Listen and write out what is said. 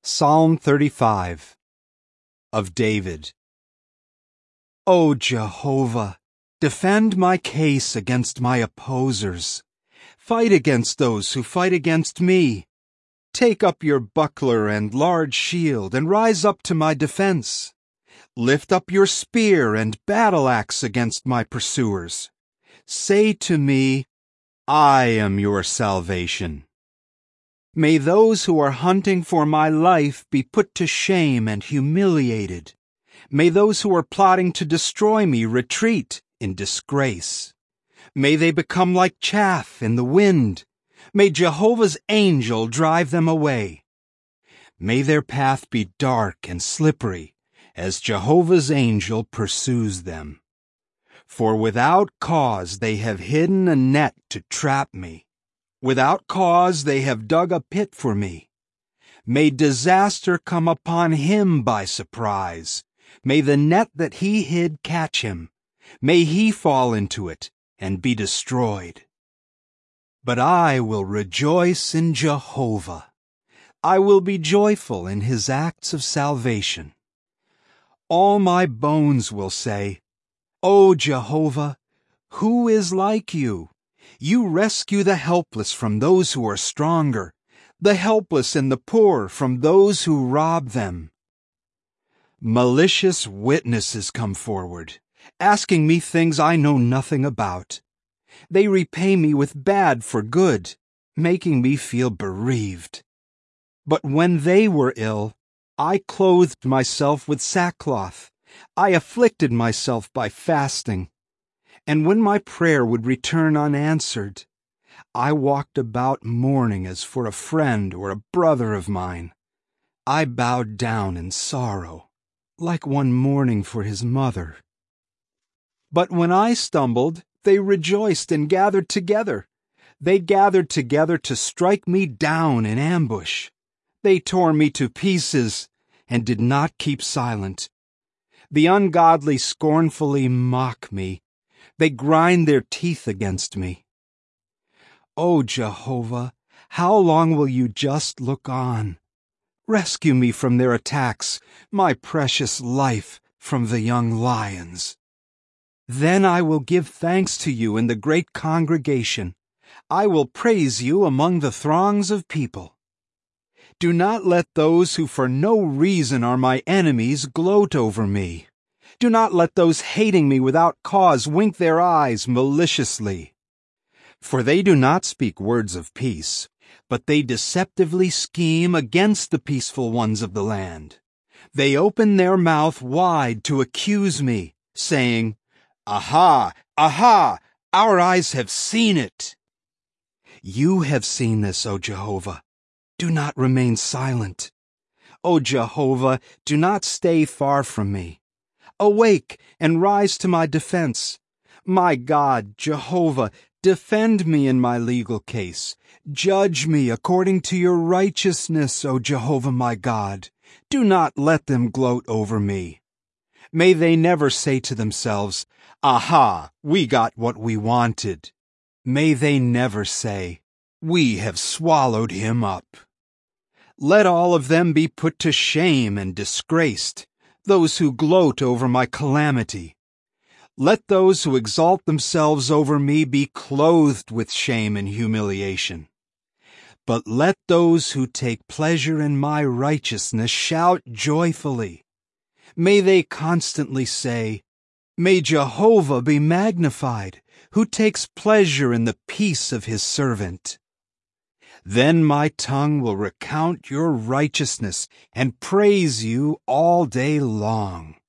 Psalm 35 of David. O Jehovah, defend my case against my opposers. Fight against those who fight against me. Take up your buckler and large shield, and rise up to my defense. Lift up your spear and battle-axe against my pursuers. Say to me, I am your salvation. May those who are hunting for my life be put to shame and humiliated. May those who are plotting to destroy me retreat in disgrace. May they become like chaff in the wind. May Jehovah's angel drive them away. May their path be dark and slippery, as Jehovah's angel pursues them. For without cause they have hidden a net to trap me. Without cause they have dug a pit for me. May disaster come upon him by surprise. May the net that he hid catch him. May he fall into it and be destroyed. But I will rejoice in Jehovah. I will be joyful in his acts of salvation. All my bones will say, O Jehovah, who is like you? You rescue the helpless from those who are stronger, the helpless and the poor from those who rob them. Malicious witnesses come forward, asking me things I know nothing about. They repay me with bad for good, making me feel bereaved. But when they were ill, I clothed myself with sackcloth. I afflicted myself by fasting. And when my prayer would return unanswered, I walked about mourning as for a friend or a brother of mine. I bowed down in sorrow, like one mourning for his mother. But when I stumbled, they rejoiced and gathered together. They gathered together to strike me down in ambush. They tore me to pieces and did not keep silent. The ungodly scornfully mock me. They grind their teeth against me. O Jehovah, how long will you just look on? Rescue me from their attacks, my precious life from the young lions. Then I will give thanks to you in the great congregation. I will praise you among the throngs of people. Do not let those who for no reason are my enemies gloat over me. Do not let those hating me without cause wink their eyes maliciously. For they do not speak words of peace, but they deceptively scheme against the peaceful ones of the land. They open their mouth wide to accuse me, saying, Aha! Aha! Our eyes have seen it. You have seen this, O Jehovah. Do not remain silent. O Jehovah, do not stay far from me. Awake and rise to my defense. My God, Jehovah, defend me in my legal case. Judge me according to your righteousness, O Jehovah my God. Do not let them gloat over me. May they never say to themselves, Aha, we got what we wanted. May they never say, We have swallowed him up. Let all of them be put to shame and disgraced, those who gloat over my calamity. Let those who exalt themselves over me be clothed with shame and humiliation. But let those who take pleasure in my righteousness shout joyfully. May they constantly say, May Jehovah be magnified, who takes pleasure in the peace of his servant. Then my tongue will recount your righteousness and praise you all day long.